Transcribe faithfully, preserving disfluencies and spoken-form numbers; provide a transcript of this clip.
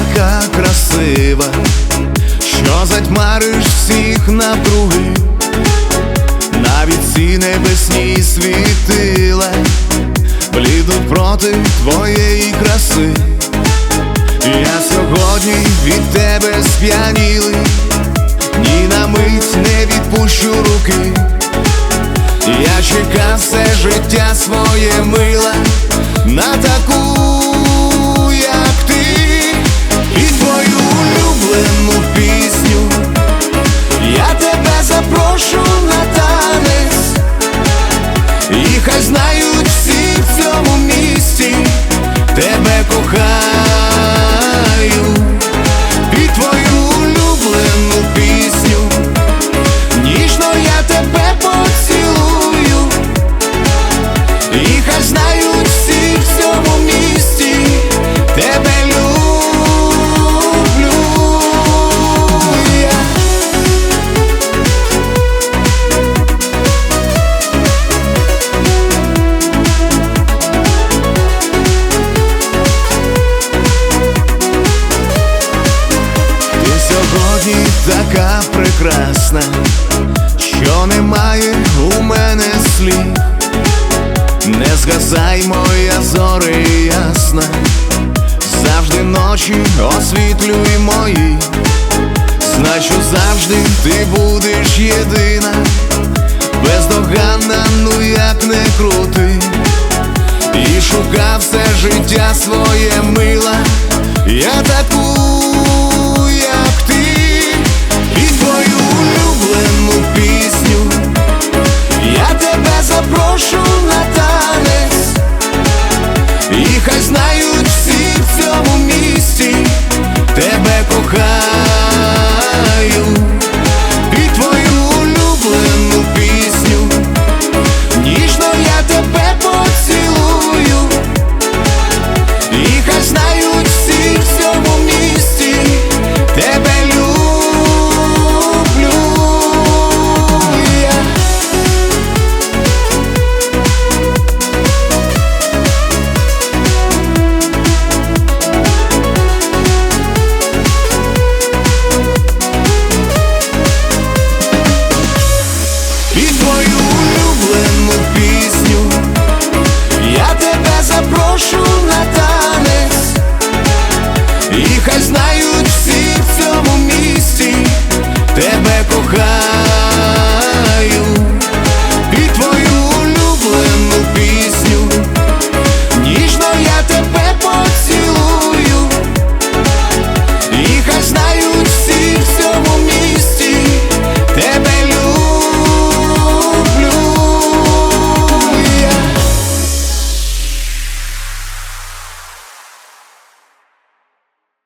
така красива, що затьмариш всіх навкруги. Навіть ці небесні світила блідуть проти твоєї краси. Я сьогодні від тебе сп'янілий, ні на мить не відпущу руки. Я чекав все життя своє, мила, на таку, як ти. І твою улюблену пісню я тебе запрошу на танець, і хай знають всі в цьому місті, тебе кохаю. І твою улюблену пісню ніжно я тебе поцілую, і хай знають всі в цьому місті, тебе люблю я. Ти сьогодні така прекрасна, що немає у мене слів. Не згасай, моя зоре ясна, завжди ночі освітлюй мої. Знай, що завжди ти будеш єдина, бездоганна, ну як не крути. І шукав все життя своє, мила, я таку, як ти. І твою улюблену пісню я тебе запрошу на танець, і хай знають всі в цьому місті, тебе кохаю. І твою улюблену пісню ніжно я тебе поцілую, і хай знають всі в цьому місті, тебе люблю я. І твою улюблену пісню я тебе запрошу на танець, і хай знають всі